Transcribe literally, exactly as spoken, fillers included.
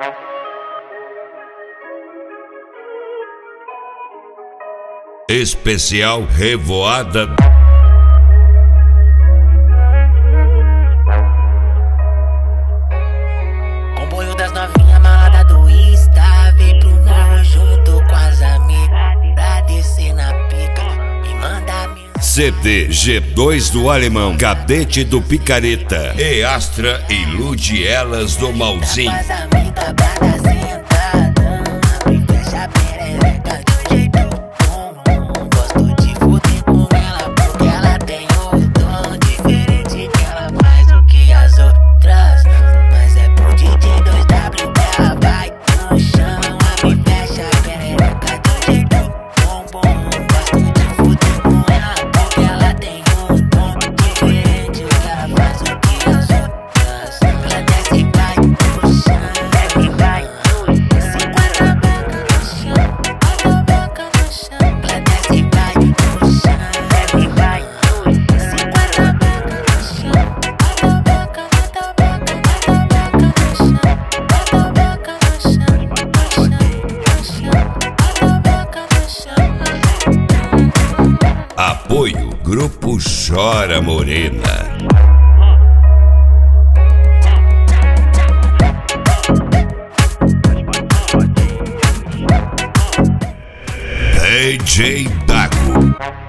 Especial Revoada. Comboio das novinha malada do Insta, vem pro morro junto com as amigas pra descer na pica e mandar minha. C D G dois do Alemão, Cadete do Picareta e Astra ilude elas do Malzinho. Faz a amiga brada sentada, abre e fecha a perereca de um jeito bom. Gosto de fuder com ela porque ela tem o dom diferente, que ela faz o que as outras não. Mas é pro D J dois W que ela vai no chão, abre e fecha a perereca de um jeito bom, bom. Gosto de fuder com ela porque ela tem o dom diferente, que ela faz o que as outras não. Ela desce e vai no chão, desce e vai se quatro a boca no chão, bota a boca no chão. Ela desce e vai no chão, desce e vai se quatro a boca no chão, bota a boca, bota a boca, bota a boca no chão, bota a boca no chão, no chão, no chão, bota a boca no chão. Apoio Grupo Chora Morena. D J Dago.